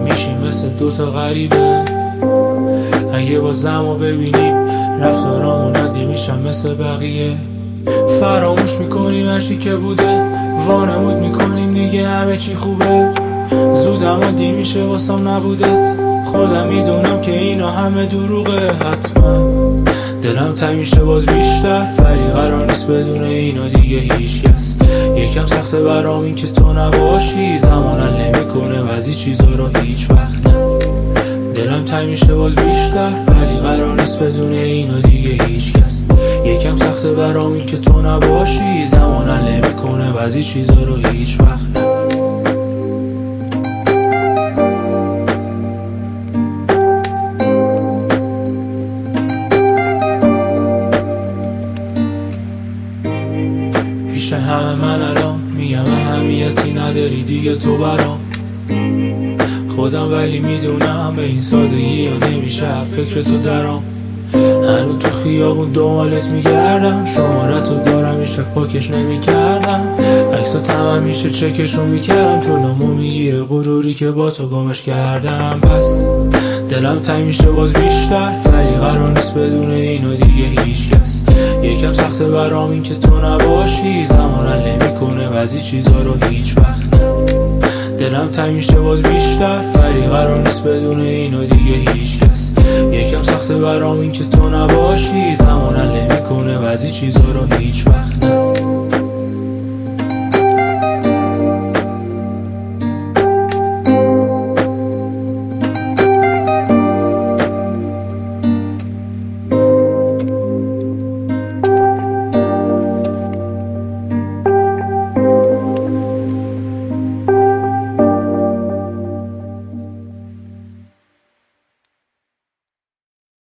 میشیم مثل دوتا غریبه. اگه بازمو ببینیم رفتارامون عادی میشن مثل بقیه. فراموش میکنیم هرچی که بوده، وانمود میکنیم دیگه همه چی خوبه. زودم عادی میشه واسم نبودت، خودم میدونم که اینا همه دروغه. حتما دلم تنگ میشه باز بیشتر، ولی قرار نیست بدون اینا دیگه هیچ کس. یکم سخته برام این که تو نباشی، زمان حل نمیکنه بعضی چیزا رو هیچ وقت نه. دلم تنگ میشه باز بیشتر، ولی قرار نیست بدون اینا دیگه هیچ کس. یکم سخته برام این که تو نباشی، زمان حل نمیکنه بعضی چیزا رو هیچ وقت نه. پیش همه من الان میگم اهمیتی نداری دیگه تو برام. خودم ولی میدونم به این سادگی یا نمیشه فکر تو درام. هنو تو خیابون دنبالت میگردم، شمارتو دارم این شب پاکش نمیکردم. عکسا تمام میشه چکشون میکردم، جلومو میگیره غروری که با تو گمش کردم. بس دلم تنگ میشه باز بیشتر، ولی قرار نیست بدون اینو دیگه هیچ کس. یکم سخته برام این که تو نباشی، زمان حل نمیکنه بعضی چیزا رو هیچ وقت نه. دلم تنگ میشه باز بیشتر، ولی قرار نیست بدون اینو دیگه هیچ کس. یکم سخته برام این که تو نباشی، زمان حل نمیکنه بعضی چیزا رو هیچ وقت نه.